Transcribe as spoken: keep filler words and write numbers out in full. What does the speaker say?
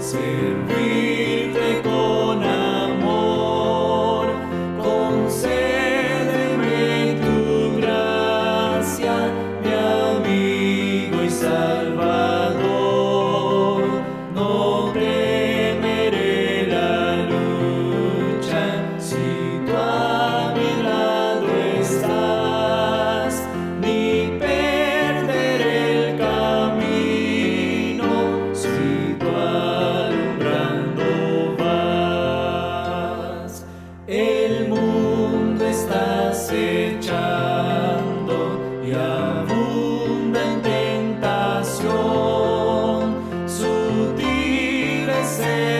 servirte con amor. Concédeme tu gracia, mi amigo y Salvador. No temeré la lucha si tú a mi lado estás, ni perderé el camino si tú alumbrando vas. El mundo está acechando y abunda en tentación, sutil es el